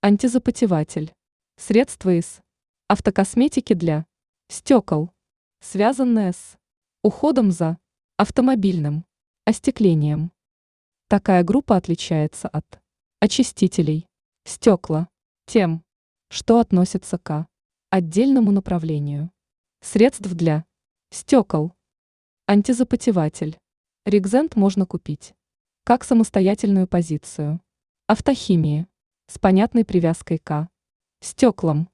антизапотеватель, средство из автокосметики для стекол, связанное с уходом за автомобильным остеклением. Такая группа отличается от очистителей стекла тем, что относится к отдельному направлению средств для стекол. Антизапотеватель. Регзент можно купить как самостоятельную позицию автохимии с понятной привязкой к стеклам.